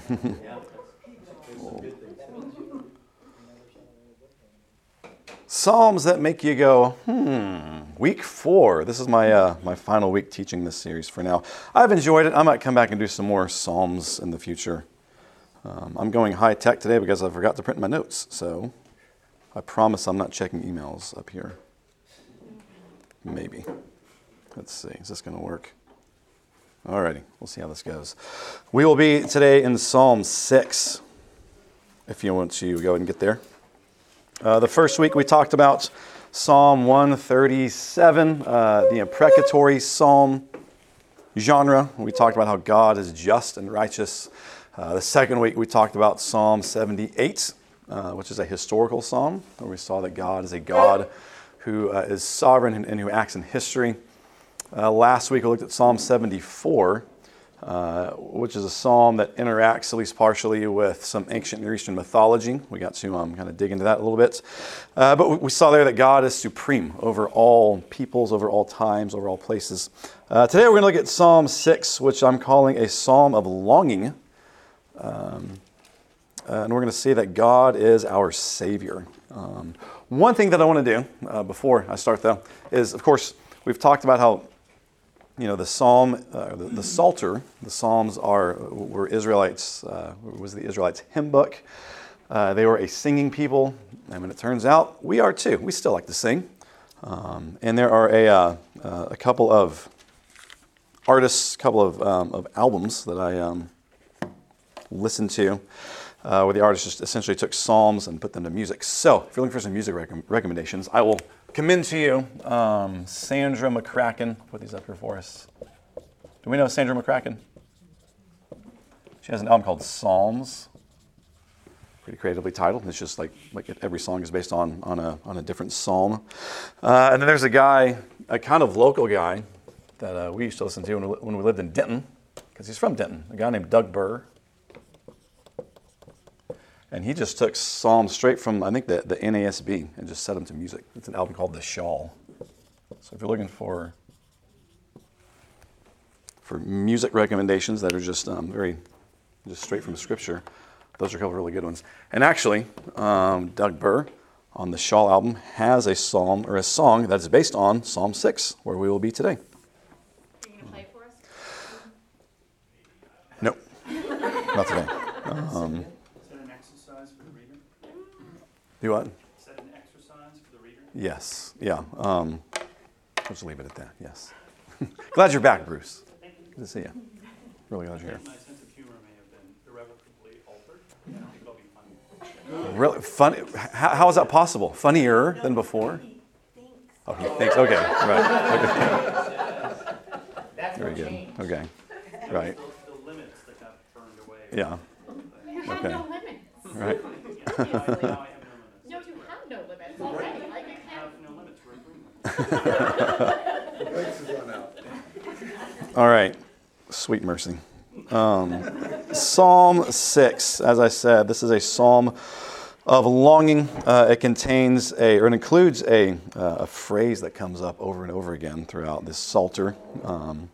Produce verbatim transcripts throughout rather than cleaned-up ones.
Psalms that make you go, hmm, week four. This is my uh, my final week teaching this series for now. I've enjoyed it. I might come back and do some more Psalms in the future. Um, I'm going high tech today because I forgot to print my notes. So I promise I'm not checking emails up here. Maybe. Let's see. Is this going to work? Alrighty. We'll see how this goes. We will be today in Psalm six, if you want to go ahead and get there. Uh, the first week we talked about Psalm one thirty-seven, uh, the imprecatory psalm genre. We talked about how God is just and righteous. Uh, the second week we talked about Psalm seventy-eight, uh, which is a historical psalm, where we saw that God is a God who uh, is sovereign and, and who acts in history. Uh, last week we looked at Psalm seventy-four, uh, which is a psalm that interacts, at least partially, with some ancient Near Eastern mythology. We got to um, kind of dig into that a little bit. Uh, but we saw there that God is supreme over all peoples, over all times, over all places. Uh, today we're going to look at Psalm six, which I'm calling a psalm of longing. Um, uh, and we're going to see that God is our Savior. Um, one thing that I want to do uh, before I start, though, is, of course, we've talked about how You know, the Psalm, uh, the, the Psalter, the Psalms are, were Israelites, uh, was the Israelites' hymn book. Uh, they were a singing people, and when it turns out, we are too. We still like to sing. Um, and there are a, uh, uh, a couple of artists, a couple of, um, of albums that I um, listened to, uh, where the artists just essentially took Psalms and put them to music. So, if you're looking for some music rec- recommendations, I will commend to you um, Sandra McCracken. Put these up here for us. Do we know Sandra McCracken? She has an album called Psalms. Pretty creatively titled. It's just like like every song is based on on a on a different psalm. Uh, and then there's a guy, a kind of local guy that uh, we used to listen to when we, when we lived in Denton, because he's from Denton. A guy named Doug Burr. And he just took Psalms straight from, I think, the, the N A S B and just set them to music. It's an album called The Shawl. So if you're looking for for music recommendations that are just um, very, just straight from Scripture, those are a couple of really good ones. And actually, um, Doug Burr on the Shawl album has a psalm or a song that is based on Psalm six, where we will be today. Are you going to play for us? Nope, not today. Um, Do what? Is that an exercise for the reader? Yes. Yeah. Um, let's leave it at that. Yes. Glad you're back, Bruce. Thank you. Good to see you. Really glad you're here. My sense of humor may have been irrevocably altered. I think it'll be funny. Really funny. How, how is that possible? Funnier than before? Oh, he thinks. Okay. Right. Okay. Very good. Okay. Right. The, the limits that got burned away. Yeah. You have Okay. no limits. Right. Yeah, now I have no limits. No, you have no limits already. Like you I have can't. no limits. We're agreeing. All right. Sweet mercy. Um, Psalm six, as I said, this is a psalm of longing. Uh, it contains a, or it includes a, uh, a phrase that comes up over and over again throughout this Psalter. Um,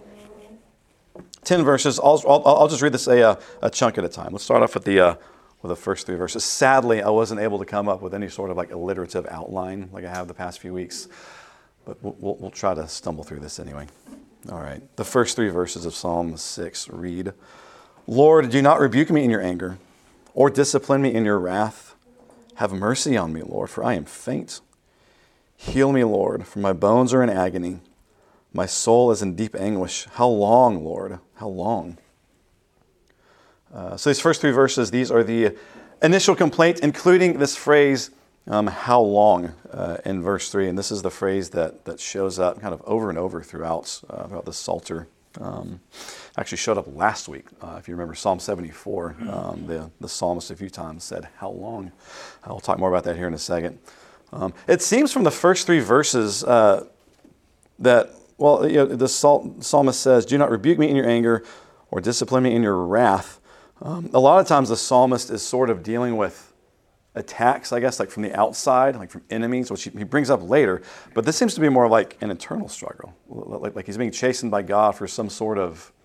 Ten verses. I'll, I'll, I'll just read this a, a chunk at a time. Let's start off with the uh, with the first three verses. Sadly, I wasn't able to come up with any sort of like alliterative outline like I have the past few weeks, but we'll, we'll, we'll try to stumble through this anyway. All right. The first three verses of Psalm six read, Lord, do not rebuke me in your anger, or discipline me in your wrath. Have mercy on me, Lord, for I am faint. Heal me, Lord, for my bones are in agony. My soul is in deep anguish. How long, Lord? How long? Uh, so these first three verses, these are the initial complaint, including this phrase, um, how long, uh, in verse three. And this is the phrase that that shows up kind of over and over throughout, uh, throughout the Psalter. Um, actually showed up last week. Uh, if you remember Psalm seventy-four, um, the, the psalmist a few times said, how long? I'll talk more about that here in a second. Um, it seems from the first three verses uh, that, well, you know, the psalmist says, do not rebuke me in your anger or discipline me in your wrath. Um, a lot of times the psalmist is sort of dealing with attacks, I guess, like from the outside, like from enemies, which he, he brings up later. But this seems to be more like an internal struggle, like, like he's being chastened by God for some sort of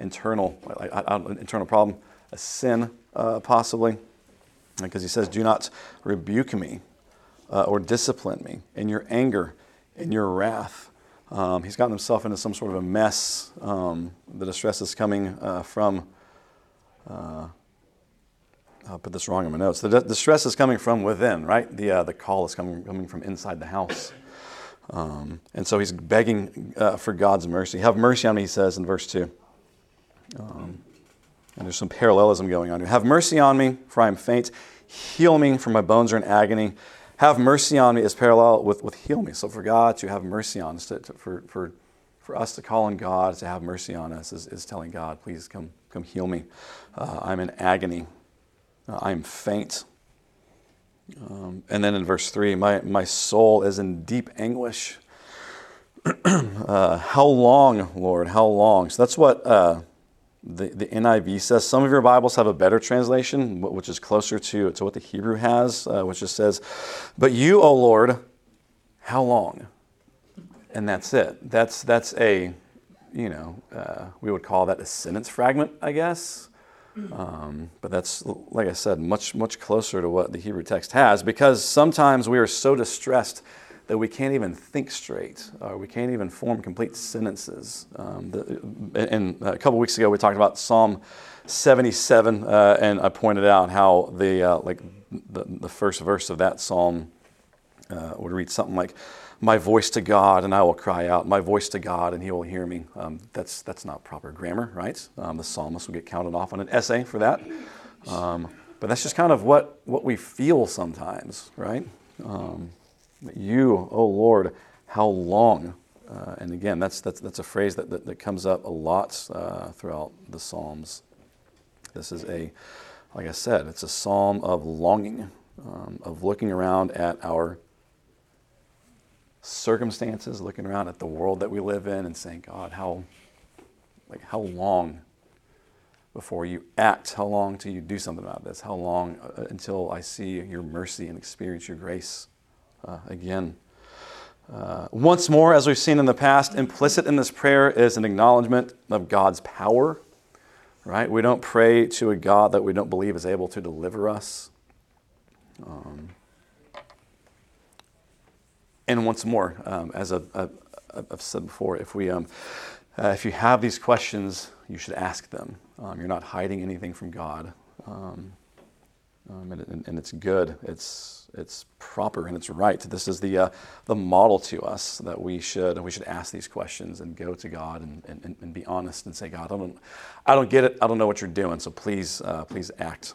internal, like, I, I, internal problem, a sin uh, possibly, because he says, "Do not rebuke me uh, or discipline me in your anger, in your wrath." Um, he's gotten himself into some sort of a mess. Um, the distress is coming uh, from. Uh, I'll put this wrong in my notes. The, the stress is coming from within, right? The uh, the call is coming coming from inside the house. Um, and so he's begging uh, for God's mercy. Have mercy on me, he says in verse two. Um, and there's some parallelism going on here. Have mercy on me, for I am faint. Heal me, for my bones are in agony. Have mercy on me is parallel with, with heal me. So for God to have mercy on us, to, to, for, for, for us to call on God to have mercy on us is, is telling God, please come, come heal me. Uh, I'm in agony. Uh, I am faint. Um, and then in verse three, my, my soul is in deep anguish. uh, how long, Lord? How long? So that's what uh, the, the N I V says. Some of your Bibles have a better translation, which is closer to, to what the Hebrew has, uh, which just says, but you, O Lord, how long? And that's it. That's, that's a, you know, uh, we would call that a sentence fragment, I guess. Um, but that's, like I said, much, much closer to what the Hebrew text has, because sometimes we are so distressed that we can't even think straight, or we can't even form complete sentences. Um, the, and a couple weeks ago, we talked about Psalm seventy-seven, uh, and I pointed out how the uh, like the, the first verse of that psalm uh, would read something like, "My voice to God, and I will cry out. My voice to God, and He will hear me." Um, that's that's not proper grammar, right? Um, the psalmist will get counted off on an essay for that. Um, but that's just kind of what, what we feel sometimes, right? Um, you, oh Lord, how long? Uh, and again, that's that's that's a phrase that that, that comes up a lot uh, throughout the Psalms. This is a, like I said, it's a psalm of longing, um, of looking around at our circumstances, looking around at the world that we live in and saying, God, how, like, how long before you act? How long till you do something about this? How long uh, until I see your mercy and experience your grace uh, again? Uh, once more, as we've seen in the past, implicit in this prayer is an acknowledgement of God's power, right? We don't pray to a God that we don't believe is able to deliver us. Um, And once more, um, as I've, I've, I've said before, if we, um, uh, if you have these questions, you should ask them. Um, you're not hiding anything from God, um, um, and, and it's good. It's it's proper and it's right. This is the uh, the model to us that we should we should ask these questions and go to God and, and, and be honest and say, God, I don't I don't get it. I don't know what you're doing. So please uh, please act.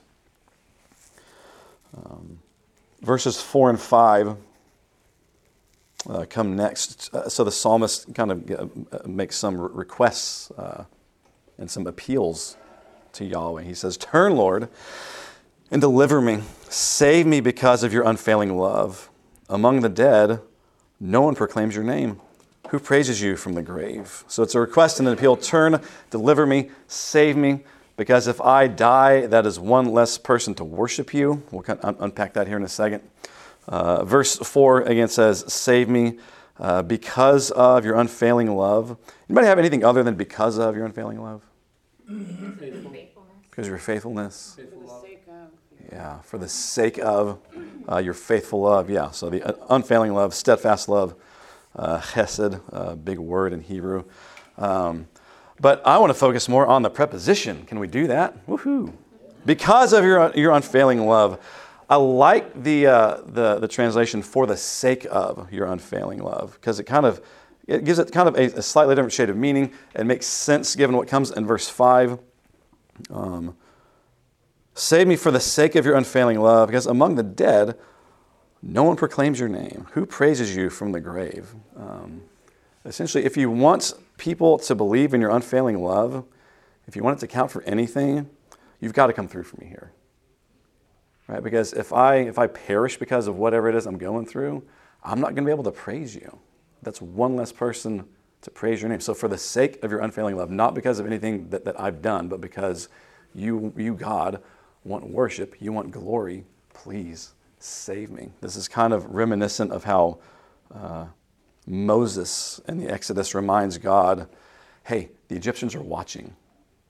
Um, verses four and five. Uh, come next. Uh, so the psalmist kind of uh, makes some re- requests uh, and some appeals to Yahweh. He says, "Turn, Lord, and deliver me. Save me because of your unfailing love. Among the dead, no one proclaims your name. Who praises you from the grave?" So it's a request and an appeal. Turn, deliver me, save me, because if I die, that is one less person to worship you. We'll kind of un- unpack that here in a second. Uh, verse four again says, "Save me uh, because of your unfailing love." Anybody have anything other than because of your unfailing love? Faithfulness. Because of your faithfulness? For the sake of. Yeah, for the sake of uh, your faithful love. Yeah, so the uh, unfailing love, steadfast love, uh, chesed, uh, big word in Hebrew. Um, but I want to focus more on the preposition. Can we do that? Woohoo! Because of your your unfailing love. I like the, uh, the the translation "for the sake of your unfailing love," because it kind of it gives it kind of a, a slightly different shade of meaning and makes sense given what comes in verse five. Um, Save me for the sake of your unfailing love, because among the dead, no one proclaims your name. Who praises you from the grave? Um, essentially, if you want people to believe in your unfailing love, if you want it to count for anything, you've got to come through for me here. Right? Because if I if I perish because of whatever it is I'm going through, I'm not going to be able to praise you. That's one less person to praise your name. So for the sake of your unfailing love, not because of anything that, that I've done, but because you, you, God, want worship, you want glory, please save me. This is kind of reminiscent of how uh, Moses in the Exodus reminds God, hey, the Egyptians are watching.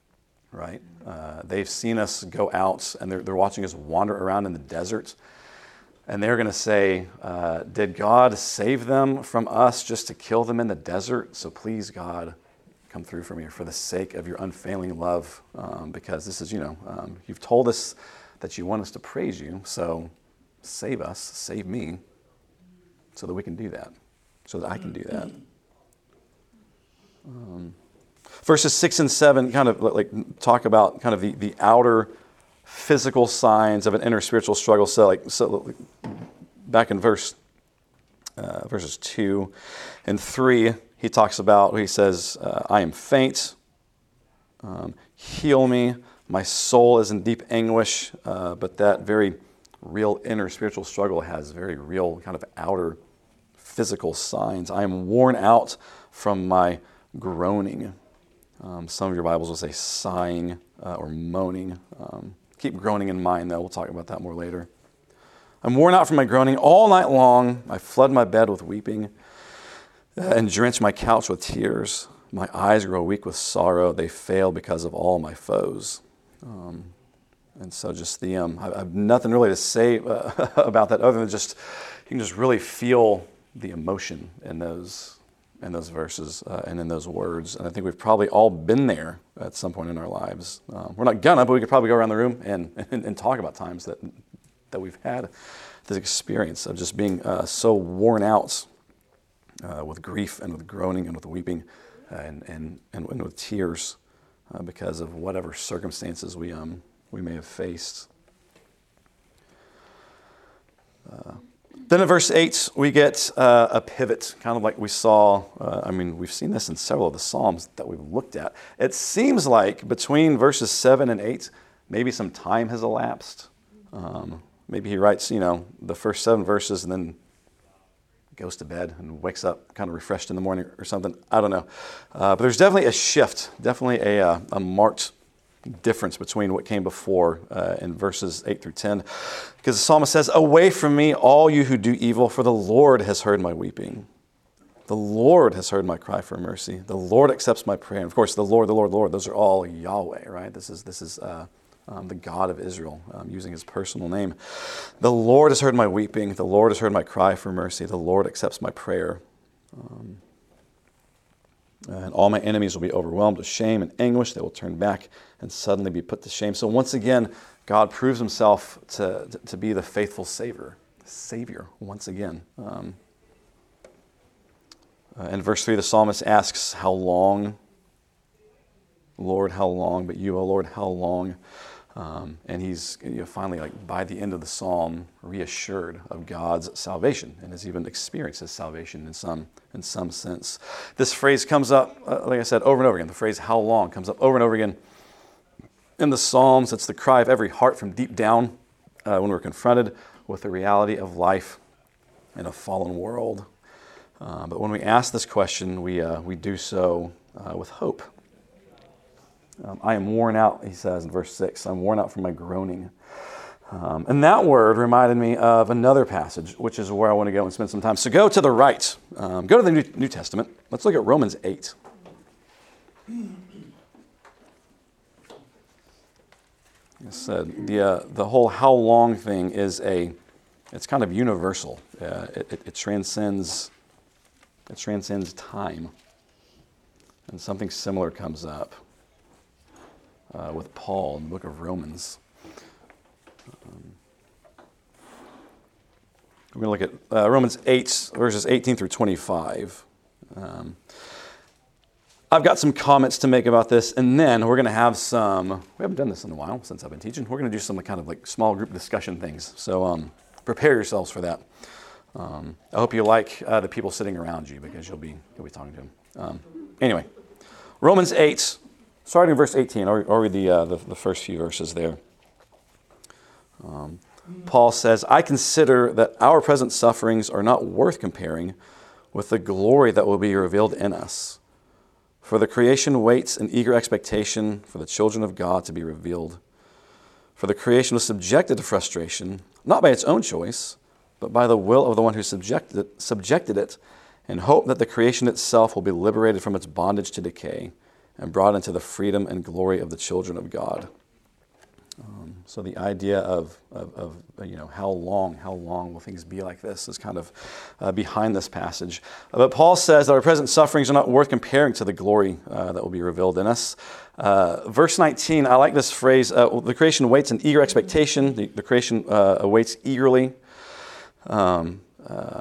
right? Uh, they've seen us go out, and they're, they're watching us wander around in the desert. And they're going to say, uh, did God save them from us just to kill them in the desert? So please, God, come through for me for the sake of your unfailing love. Um, because this is, you know, um, you've told us that you want us to praise you. So save us, save me, so that we can do that, so that I can do that. Um, verses six and seven kind of like talk about kind of the, the outer physical signs of an inner spiritual struggle. So, like, so back in verse uh, verses two and three, he talks about. He says, uh, "I am faint. Um, heal me. My soul is in deep anguish." Uh, but that very real inner spiritual struggle has very real kind of outer physical signs. I am worn out from my groaning. Um, some of your Bibles will say sighing uh, or moaning. Um, Keep groaning in mind, though. We'll talk about that more later. I'm worn out from my groaning. All night long, I flood my bed with weeping and drench my couch with tears. My eyes grow weak with sorrow. They fail because of all my foes. Um, and so just the, um, I, I have nothing really to say uh, about that other than just, you can just really feel the emotion in those in those verses uh, and in those words. And I think we've probably all been there at some point in our lives. Um, we're not gonna, but we could probably go around the room and, and, and talk about times that that we've had this experience of just being uh, so worn out uh, with grief and with groaning and with weeping and and, and, and with tears uh, because of whatever circumstances we um we may have faced. Uh, Then in verse eight, we get uh, a pivot, kind of like we saw. Uh, I mean, we've seen this in several of the Psalms that we've looked at. It seems like between verses seven and eight, maybe some time has elapsed. Um, maybe he writes, you know, the first seven verses and then goes to bed and wakes up kind of refreshed in the morning or something. I don't know. Uh, but there's definitely a shift, definitely a, uh, a marked difference between what came before uh, in verses eight through ten. Because the psalmist says, "Away from me, all you who do evil, for the Lord has heard my weeping. The Lord has heard my cry for mercy. The Lord accepts my prayer." And of course, the Lord, the Lord, the Lord, those are all Yahweh, right? This is this is uh, um, the God of Israel, um, using his personal name. "The Lord has heard my weeping. The Lord has heard my cry for mercy. The Lord accepts my prayer. Um, And all my enemies will be overwhelmed with shame and anguish. They will turn back and suddenly be put to shame." So once again, God proves himself to, to, to be the faithful Savior. Savior, once again. Um, uh, in verse three, the psalmist asks, "How long, Lord, how long? But you, O Lord, how long?" Um, and he's you know, finally, like by the end of the psalm, reassured of God's salvation and has even experienced his salvation in some in some sense. This phrase comes up, uh, like I said, over and over again. The phrase "how long" comes up over and over again in the Psalms. It's the cry of every heart from deep down uh, when we're confronted with the reality of life in a fallen world. Uh, but when we ask this question, we uh, we do so uh, with hope. Um, I am worn out, he says in verse six. I'm worn out from my groaning. Um, and that word reminded me of another passage, which is where I want to go and spend some time. So go to the right. Um, go to the New, New Testament. Let's look at Romans eight. I said, the, uh, the whole how long thing is a, it's kind of universal. Uh, it, it, it transcends, it transcends time. And something similar comes up. Uh, with Paul in the book of Romans. Um, we're going to look at uh, Romans eight, verses eighteen through twenty-five. Um, I've got some comments to make about this, and then we're going to have some, we haven't done this in a while since I've been teaching, we're going to do some kind of like small group discussion things. So um, prepare yourselves for that. Um, I hope you like uh, the people sitting around you because you'll be, you'll be talking to them. Um, anyway, Romans eight, starting in verse eighteen, I'll, I'll read the, uh, the, the first few verses there. Um, Paul says, "I consider that our present sufferings are not worth comparing with the glory that will be revealed in us. For the creation waits in eager expectation for the children of God to be revealed. For the creation was subjected to frustration, not by its own choice, but by the will of the one who subjected it, subjected it, in hope that the creation itself will be liberated from its bondage to decay and brought into the freedom and glory of the children of God. Um, so the idea of, of, of, you know, how long, how long will things be like this is kind of uh, behind this passage. Uh, but Paul says that our present sufferings are not worth comparing to the glory uh, that will be revealed in us. Uh, verse nineteen, I like this phrase, uh, the creation waits in eager expectation. The, the creation uh, awaits eagerly. Um, uh,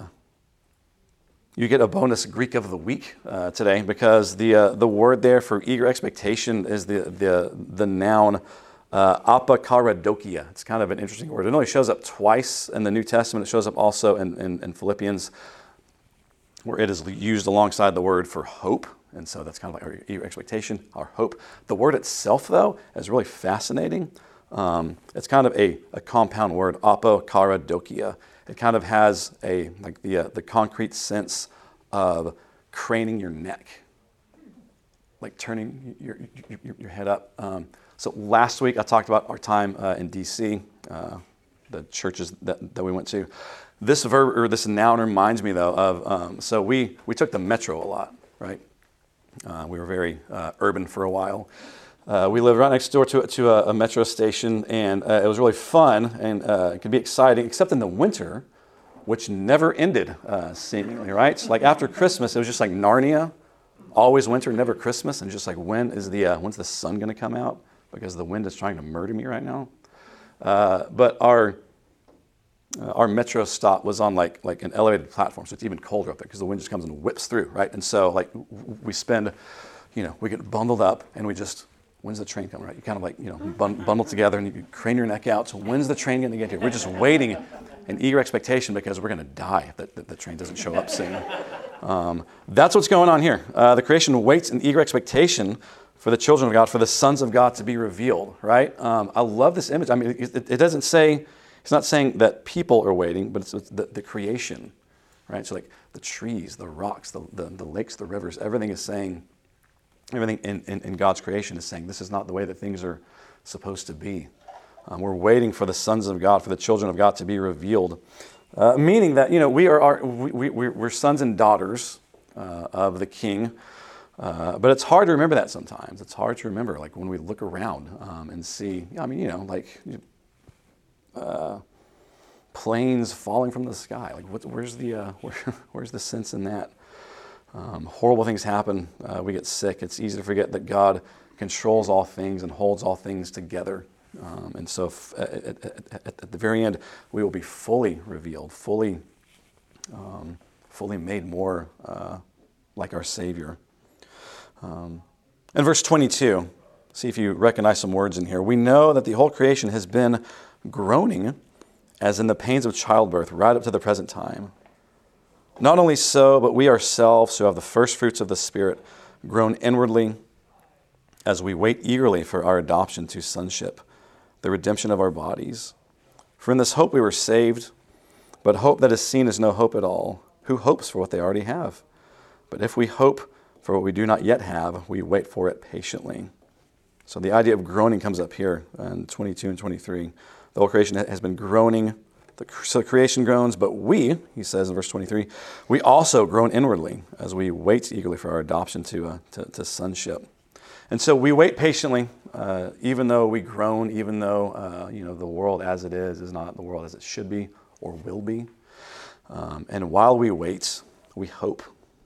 you get a bonus Greek of the week uh, today, because the uh, the word there for eager expectation is the the the noun uh, apokaradokia. It's kind of an interesting word. It only shows up twice in the New Testament. It shows up also in, in, in Philippians, where it is used alongside the word for hope. And so that's kind of like our eager expectation, our hope. The word itself, though, is really fascinating. Um, it's kind of a, a compound word, apokaradokia. It kind of has a like the uh, the concrete sense of craning your neck, like turning your your, your head up. Um, so last week I talked about our time uh, in D C, uh, the churches that, that we went to. This verb or this noun reminds me though of um, so we we took the metro a lot, right? Uh, we were very uh, urban for a while. Uh, we lived right next door to, to a, a metro station, and uh, it was really fun, and uh, it could be exciting, except in the winter, which never ended, uh, seemingly, right? So like after Christmas, it was just like Narnia, always winter, never Christmas, and just like when is the uh, when's the sun going to come out? Because the wind is trying to murder me right now. Uh, but our uh, our metro stop was on like like an elevated platform, so it's even colder up there because the wind just comes and whips through, right? And so like we spend, you know, we get bundled up, and we just. When's the train coming, right? You kind of like, you know, bun- bundle together and you crane your neck out. So when's the train going to get here? We're just waiting in eager expectation because we're going to die if the, the, the train doesn't show up soon. Um, that's what's going on here. Uh, the creation waits in eager expectation for the children of God, for the sons of God to be revealed, right? Um, I love this image. I mean, it, it doesn't say, it's not saying that people are waiting, but it's, it's the, the creation, right? So like the trees, the rocks, the, the, the lakes, the rivers, everything is saying, Everything in, in, in God's creation is saying this is not the way that things are supposed to be. Um, we're waiting for the sons of God, for the children of God to be revealed, uh, meaning that you know we are our, we, we, we're sons and daughters uh, of the King. Uh, but it's hard to remember that sometimes. It's hard to remember, like when we look around um, and see. I mean, you know, like uh, planes falling from the sky. Like, what, where's the uh, where, where's the sense in that? Um, horrible things happen. Uh, we get sick. It's easy to forget that God controls all things and holds all things together. Um, and so f- at, at, at, at the very end, we will be fully revealed, fully um, fully made more uh, like our Savior. Um, in verse twenty-two, see if you recognize some words in here. We know that the whole creation has been groaning as in the pains of childbirth right up to the present time. Not only so, but we ourselves who have the first fruits of the Spirit groan inwardly as we wait eagerly for our adoption to sonship, the redemption of our bodies. For in this hope we were saved, but hope that is seen is no hope at all. Who hopes for what they already have? But if we hope for what we do not yet have, we wait for it patiently. So the idea of groaning comes up here in twenty-two and twenty-three. The whole creation has been groaning. The, so creation groans, but we, he says in verse twenty-three, we also groan inwardly as we wait eagerly for our adoption to, uh, to, to sonship. And so we wait patiently, uh, even though we groan, even though uh, you know the world as it is is not the world as it should be or will be. Um, and while we wait, we hope.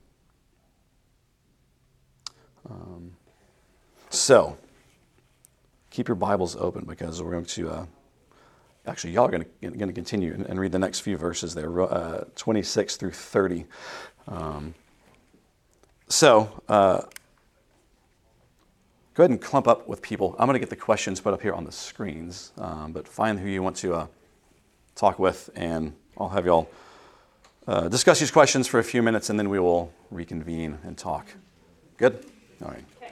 Um, so keep your Bibles open because we're going to. Uh, Actually, y'all are going to, going to continue and read the next few verses there, uh, twenty-six through thirty. Um, so, uh, go ahead and clump up with people. I'm going to get the questions put up here on the screens, um, but find who you want to uh, talk with, and I'll have y'all uh, discuss these questions for a few minutes, and then we will reconvene and talk. Good? All right.